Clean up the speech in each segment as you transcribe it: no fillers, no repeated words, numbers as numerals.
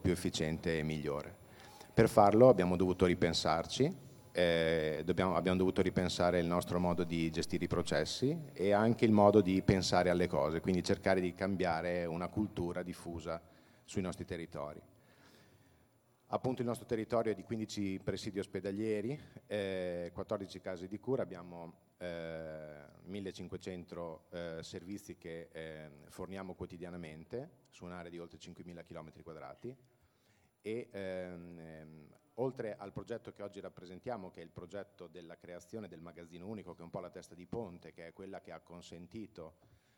più efficiente e migliore. Per farlo abbiamo dovuto ripensarci, abbiamo dovuto ripensare il nostro modo di gestire i processi e anche il modo di pensare alle cose, quindi cercare di cambiare una cultura diffusa sui nostri territori. Appunto il nostro territorio è di 15 presidi ospedalieri, 14 case di cura, abbiamo 1500 servizi che forniamo quotidianamente su un'area di oltre 5.000 km2 e oltre al progetto che oggi rappresentiamo, che è il progetto della creazione del magazzino unico, che è un po' la testa di ponte, che è quella che ha consentito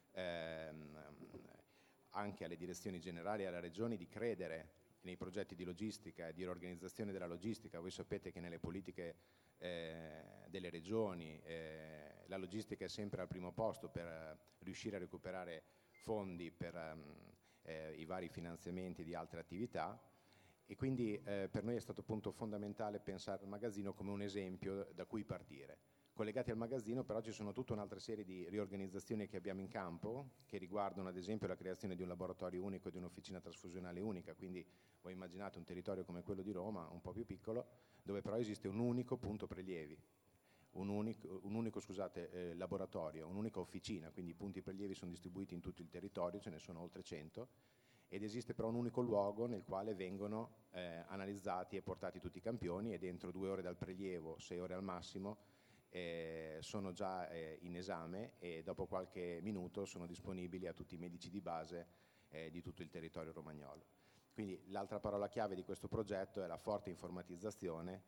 anche alle direzioni generali e alle regioni di credere nei progetti di logistica e di riorganizzazione della logistica. Voi sapete che nelle politiche delle regioni la logistica è sempre al primo posto per riuscire a recuperare fondi per i vari finanziamenti di altre attività. E quindi per noi è stato appunto fondamentale pensare al magazzino come un esempio da cui partire. Collegati al magazzino però ci sono tutta un'altra serie di riorganizzazioni che abbiamo in campo, che riguardano ad esempio la creazione di un laboratorio unico e di un'officina trasfusionale unica, quindi voi immaginate un territorio come quello di Roma, un po' più piccolo, dove però esiste un unico punto prelievi, un unico laboratorio, un'unica officina, quindi i punti prelievi sono distribuiti in tutto il territorio, ce ne sono oltre 100, ed esiste però un unico luogo nel quale vengono analizzati e portati tutti i campioni e dentro 2 ore dal prelievo, 6 ore al massimo, sono già in esame e dopo qualche minuto sono disponibili a tutti i medici di base di tutto il territorio romagnolo. Quindi l'altra parola chiave di questo progetto è la forte informatizzazione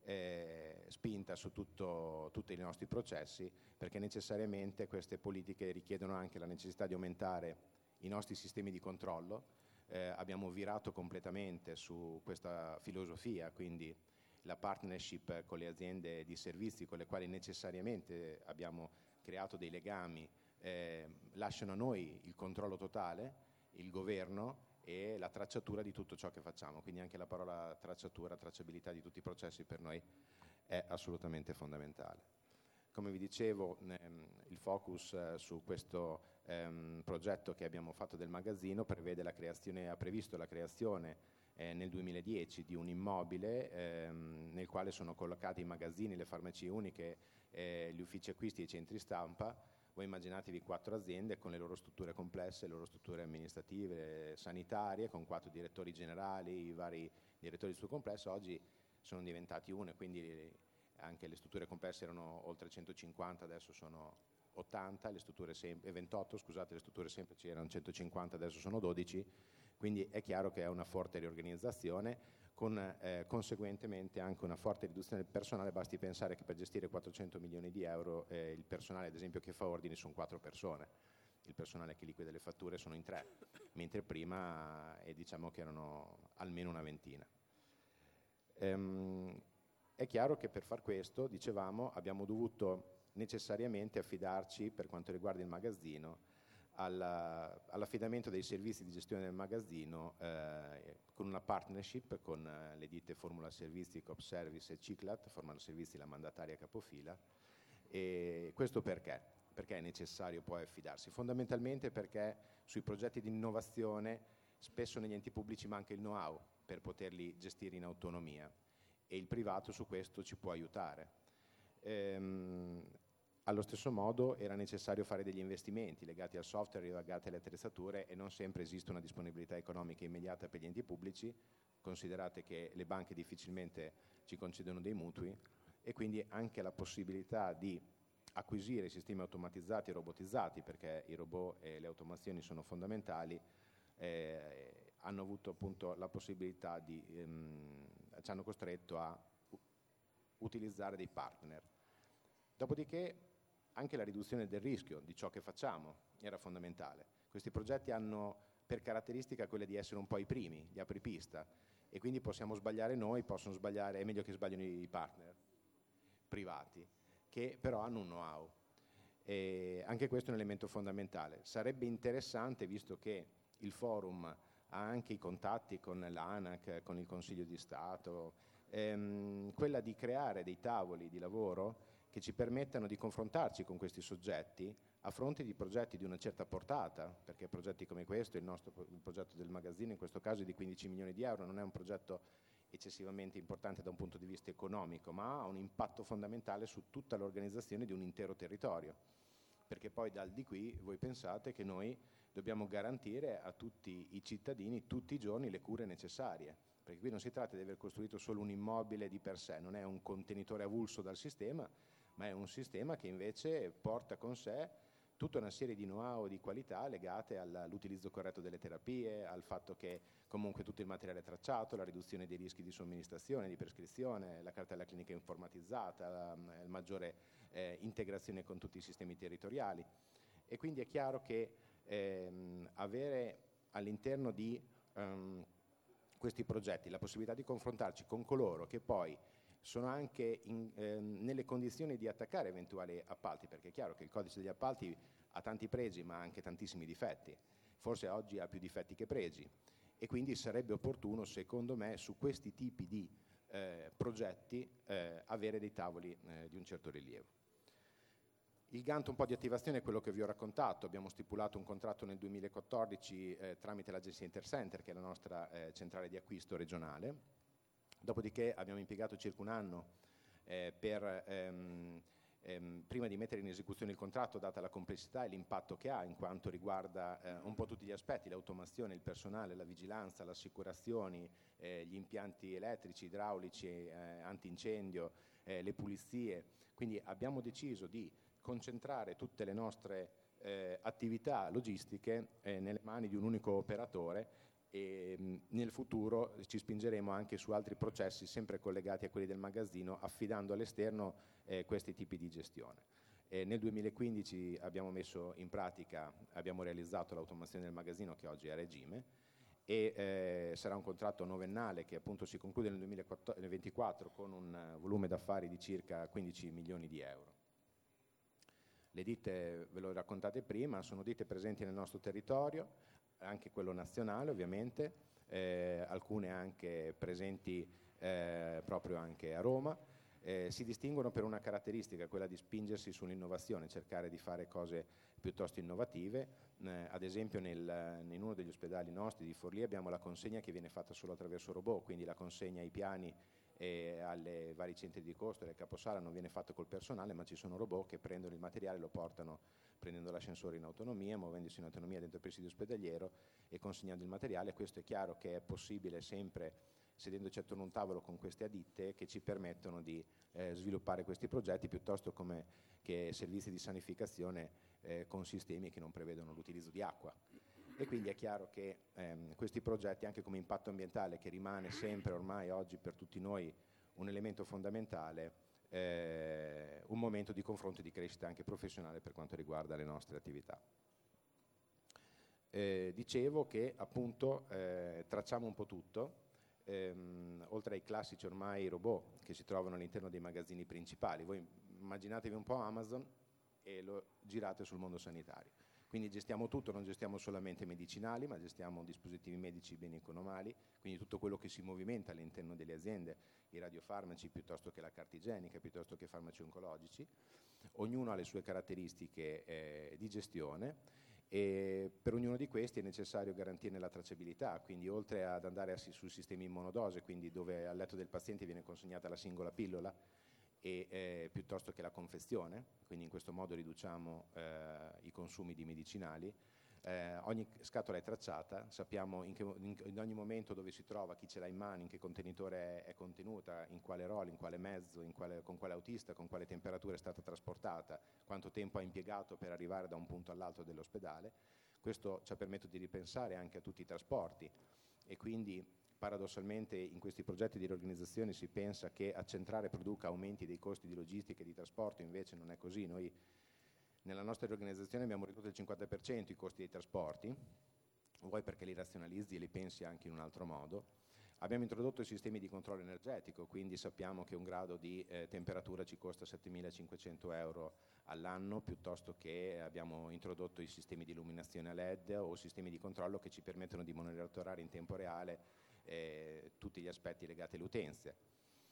spinta su tutti i nostri processi, perché necessariamente queste politiche richiedono anche la necessità di aumentare i nostri sistemi di controllo. Abbiamo virato completamente su questa filosofia, quindi la partnership con le aziende di servizi con le quali necessariamente abbiamo creato dei legami, lasciano a noi il controllo totale, il governo e la tracciatura di tutto ciò che facciamo, quindi anche la parola tracciatura, tracciabilità di tutti i processi per noi è assolutamente fondamentale. Come vi dicevo, il focus su questo progetto che abbiamo fatto del magazzino ha previsto la creazione nel 2010 di un immobile nel quale sono collocati i magazzini, le farmacie uniche, gli uffici acquisti e i centri stampa. Voi immaginatevi 4 aziende con le loro strutture complesse, le loro strutture amministrative, sanitarie, con 4 direttori generali, i vari direttori di strutture complesse. Oggi sono diventati une, quindi anche le strutture complesse erano oltre 150, adesso sono 80, 28, scusate, le strutture semplici erano 150, adesso sono 12, quindi è chiaro che è una forte riorganizzazione con conseguentemente anche una forte riduzione del personale. Basti pensare che per gestire 400 milioni di euro il personale ad esempio che fa ordini sono 4 persone, il personale che liquida le fatture sono in 3, mentre prima diciamo che erano almeno una ventina. È chiaro che per far questo, dicevamo, abbiamo dovuto necessariamente affidarci, per quanto riguarda il magazzino, all'affidamento dei servizi di gestione del magazzino con una partnership con le ditte Formula Servizi, Coop Service e Ciclat. Formula Servizi la mandataria capofila. E questo perché? Perché è necessario poi affidarsi? Fondamentalmente perché sui progetti di innovazione spesso negli enti pubblici manca il know-how per poterli gestire in autonomia e il privato su questo ci può aiutare. Allo stesso modo era necessario fare degli investimenti legati al software, legati alle attrezzature, e non sempre esiste una disponibilità economica immediata per gli enti pubblici. Considerate che le banche difficilmente ci concedono dei mutui e quindi anche la possibilità di acquisire sistemi automatizzati e robotizzati, perché i robot e le automazioni sono fondamentali, hanno avuto appunto la possibilità ci hanno costretto a utilizzare dei partner. Dopodiché anche la riduzione del rischio di ciò che facciamo era fondamentale. Questi progetti hanno per caratteristica quella di essere un po' i primi, gli apripista, e quindi possiamo sbagliare noi, possono sbagliare, è meglio che sbagliano i partner privati, che però hanno un know-how. E anche questo è un elemento fondamentale. Sarebbe interessante, visto che il forum ha anche i contatti con l'ANAC, con il Consiglio di Stato, quella di creare dei tavoli di lavoro che ci permettano di confrontarci con questi soggetti a fronte di progetti di una certa portata, perché progetti come questo, il progetto del magazzino in questo caso è di 15 milioni di euro, non è un progetto eccessivamente importante da un punto di vista economico, ma ha un impatto fondamentale su tutta l'organizzazione di un intero territorio, perché poi dal di qui voi pensate che noi dobbiamo garantire a tutti i cittadini tutti i giorni le cure necessarie, perché qui non si tratta di aver costruito solo un immobile di per sé, non è un contenitore avulso dal sistema, ma è un sistema che invece porta con sé tutta una serie di know-how di qualità legate all'utilizzo corretto delle terapie, al fatto che comunque tutto il materiale è tracciato, la riduzione dei rischi di somministrazione, di prescrizione, la cartella clinica informatizzata, la maggiore integrazione con tutti i sistemi territoriali. E quindi è chiaro che avere all'interno di questi progetti la possibilità di confrontarci con coloro che poi sono anche nelle condizioni di attaccare eventuali appalti, perché è chiaro che il codice degli appalti ha tanti pregi ma anche tantissimi difetti, forse oggi ha più difetti che pregi, e quindi sarebbe opportuno, secondo me, su questi tipi di progetti avere dei tavoli di un certo rilievo. Il Gantt un po' di attivazione è quello che vi ho raccontato. Abbiamo stipulato un contratto nel 2014 tramite l'agenzia Intercenter, che è la nostra centrale di acquisto regionale. Dopodiché abbiamo impiegato circa un anno prima di mettere in esecuzione il contratto, data la complessità e l'impatto che ha, in quanto riguarda un po' tutti gli aspetti: l'automazione, il personale, la vigilanza, le assicurazioni, gli impianti elettrici, idraulici, antincendio, le pulizie. Quindi abbiamo deciso di concentrare tutte le nostre attività logistiche nelle mani di un unico operatore, e nel futuro ci spingeremo anche su altri processi sempre collegati a quelli del magazzino, affidando all'esterno questi tipi di gestione. Nel 2015 abbiamo messo in pratica, abbiamo realizzato l'automazione del magazzino, che oggi è a regime, e sarà un contratto novennale che appunto si conclude nel 2024 con un volume d'affari di circa 15 milioni di euro. Le ditte, ve le ho raccontate prima, sono ditte presenti nel nostro territorio, anche quello nazionale ovviamente, alcune anche presenti proprio anche a Roma. Si distinguono per una caratteristica, quella di spingersi sull'innovazione, cercare di fare cose piuttosto innovative. Ad esempio in uno degli ospedali nostri di Forlì abbiamo la consegna che viene fatta solo attraverso robot, quindi la consegna ai piani e alle vari centri di costo e al caposala non viene fatto col personale, ma ci sono robot che prendono il materiale, lo portano prendendo l'ascensore in autonomia, muovendosi in autonomia dentro il presidio ospedaliero e consegnando il materiale. Questo è chiaro che è possibile sempre sedendoci attorno a un tavolo con queste ditte, che ci permettono di sviluppare questi progetti, piuttosto come che servizi di sanificazione con sistemi che non prevedono l'utilizzo di acqua. E quindi è chiaro che questi progetti, anche come impatto ambientale, che rimane sempre ormai oggi per tutti noi un elemento fondamentale, un momento di confronto e di crescita anche professionale per quanto riguarda le nostre attività. Dicevo che appunto tracciamo un po' tutto, oltre ai classici ormai robot che si trovano all'interno dei magazzini principali. Voi immaginatevi un po' Amazon e lo girate sul mondo sanitario. Quindi gestiamo tutto, non gestiamo solamente medicinali, ma gestiamo dispositivi medici, beni economali, quindi tutto quello che si movimenta all'interno delle aziende, i radiofarmaci piuttosto che la carta igienica, piuttosto che farmaci oncologici. Ognuno ha le sue caratteristiche di gestione, e per ognuno di questi è necessario garantirne la tracciabilità, quindi oltre ad andare sui sistemi in monodose, quindi dove al letto del paziente viene consegnata la singola pillola, piuttosto che la confezione, quindi in questo modo riduciamo i consumi di medicinali. Ogni scatola è tracciata, sappiamo in ogni momento dove si trova, chi ce l'ha in mano, in che contenitore è contenuta, in quale ruolo, in quale mezzo, con quale autista, con quale temperatura è stata trasportata, quanto tempo ha impiegato per arrivare da un punto all'altro dell'ospedale. Questo ci permette di ripensare anche a tutti i trasporti, e quindi paradossalmente in questi progetti di riorganizzazione si pensa che accentrare produca aumenti dei costi di logistica e di trasporto, invece non è così. Noi nella nostra riorganizzazione abbiamo ridotto del 50% i costi dei trasporti, vuoi perché li razionalizzi e li pensi anche in un altro modo. Abbiamo introdotto i sistemi di controllo energetico, quindi sappiamo che un grado di temperatura ci costa 7.500 euro all'anno, piuttosto che abbiamo introdotto i sistemi di illuminazione a LED o sistemi di controllo che ci permettono di monitorare in tempo reale tutti gli aspetti legati alle utenze.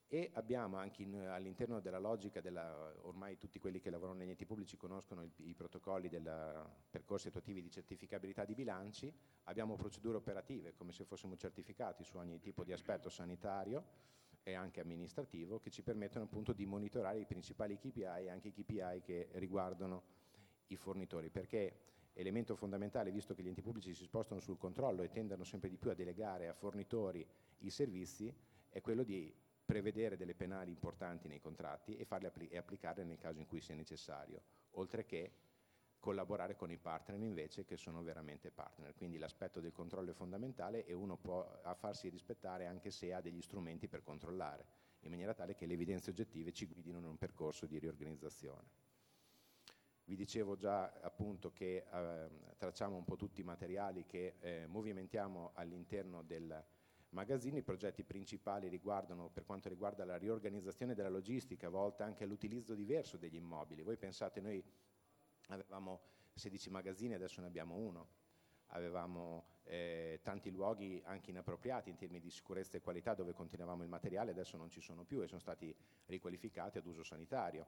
E abbiamo anche all'interno della logica ormai tutti quelli che lavorano negli enti pubblici conoscono i protocolli dei percorsi attuativi di certificabilità di bilanci, abbiamo procedure operative come se fossimo certificati su ogni tipo di aspetto sanitario e anche amministrativo, che ci permettono appunto di monitorare i principali KPI e anche i KPI che riguardano i fornitori, perché elemento fondamentale, visto che gli enti pubblici si spostano sul controllo e tendono sempre di più a delegare a fornitori i servizi, è quello di prevedere delle penali importanti nei contratti e farle applicarle nel caso in cui sia necessario, oltre che collaborare con i partner invece che sono veramente partner. Quindi l'aspetto del controllo è fondamentale e uno può farsi rispettare anche se ha degli strumenti per controllare, in maniera tale che le evidenze oggettive ci guidino in un percorso di riorganizzazione. Vi dicevo già appunto che tracciamo un po' tutti i materiali che movimentiamo all'interno del magazzino. I progetti principali riguardano, per quanto riguarda la riorganizzazione della logistica, volta anche all'utilizzo diverso degli immobili. Voi pensate, noi avevamo 16 magazzini, adesso ne abbiamo uno. Avevamo tanti luoghi anche inappropriati in termini di sicurezza e qualità dove contenevamo il materiale, adesso non ci sono più e sono stati riqualificati ad uso sanitario.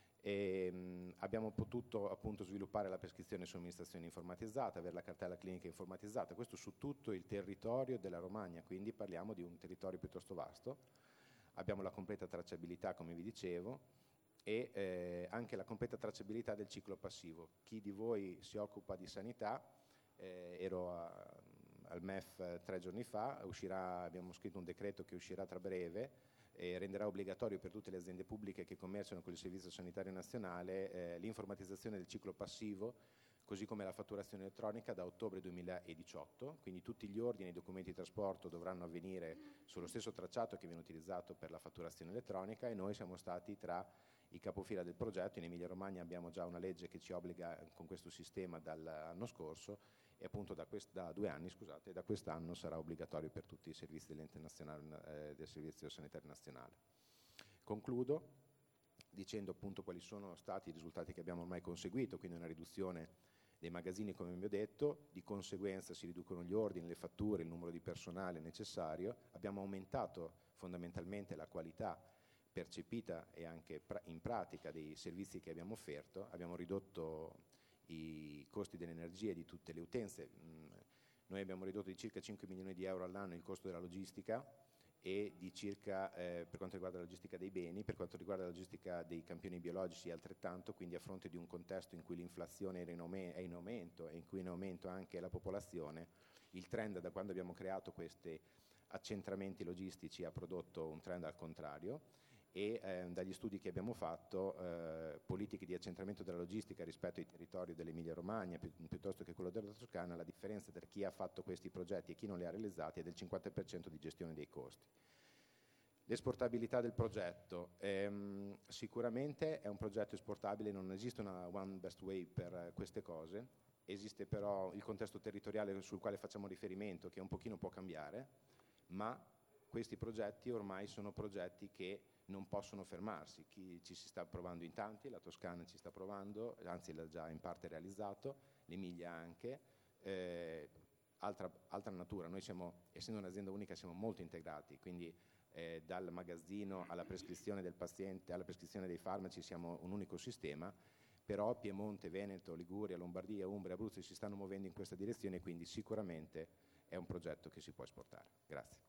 Abbiamo potuto appunto sviluppare la prescrizione e somministrazione informatizzata, avere la cartella clinica informatizzata, questo su tutto il territorio della Romagna, quindi parliamo di un territorio piuttosto vasto. Abbiamo la completa tracciabilità, come vi dicevo, e anche la completa tracciabilità del ciclo passivo. Chi di voi si occupa di sanità, ero al MEF 3 giorni fa, abbiamo scritto un decreto che uscirà tra breve e renderà obbligatorio per tutte le aziende pubbliche che commerciano con il Servizio Sanitario Nazionale l'informatizzazione del ciclo passivo, così come la fatturazione elettronica da ottobre 2018, quindi tutti gli ordini e i documenti di trasporto dovranno avvenire sullo stesso tracciato che viene utilizzato per la fatturazione elettronica, e noi siamo stati tra i capofila del progetto. In Emilia Romagna abbiamo già una legge che ci obbliga con questo sistema dall'anno scorso, e appunto da 2 anni, scusate, da quest'anno sarà obbligatorio per tutti i servizi dell'ente nazionale del Servizio Sanitario Nazionale. Concludo dicendo appunto quali sono stati i risultati che abbiamo ormai conseguito, quindi una riduzione dei magazzini, come vi ho detto, di conseguenza si riducono gli ordini, le fatture, il numero di personale necessario, abbiamo aumentato fondamentalmente la qualità percepita e anche in pratica dei servizi che abbiamo offerto, abbiamo ridotto i costi dell'energia di tutte le utenze. Noi abbiamo ridotto di circa 5 milioni di euro all'anno il costo della logistica e di circa, per quanto riguarda la logistica dei beni, per quanto riguarda la logistica dei campioni biologici altrettanto, quindi a fronte di un contesto in cui l'inflazione è in aumento e in cui è in aumento anche la popolazione, il trend da quando abbiamo creato questi accentramenti logistici ha prodotto un trend al contrario. E dagli studi che abbiamo fatto, politiche di accentramento della logistica rispetto ai territori dell'Emilia Romagna piuttosto che quello della Toscana, la differenza tra chi ha fatto questi progetti e chi non li ha realizzati è del 50% di gestione dei costi. L'esportabilità del progetto, sicuramente è un progetto esportabile, non esiste una one best way per queste cose, esiste però il contesto territoriale sul quale facciamo riferimento, che un pochino può cambiare, ma questi progetti ormai sono progetti che non possono fermarsi. Ci si sta provando in tanti, la Toscana ci sta provando, anzi l'ha già in parte realizzato, l'Emilia anche, altra natura. Noi essendo un'azienda unica, siamo molto integrati, quindi dal magazzino alla prescrizione del paziente, alla prescrizione dei farmaci, siamo un unico sistema, però Piemonte, Veneto, Liguria, Lombardia, Umbria, Abruzzo si stanno muovendo in questa direzione, quindi sicuramente è un progetto che si può esportare. Grazie.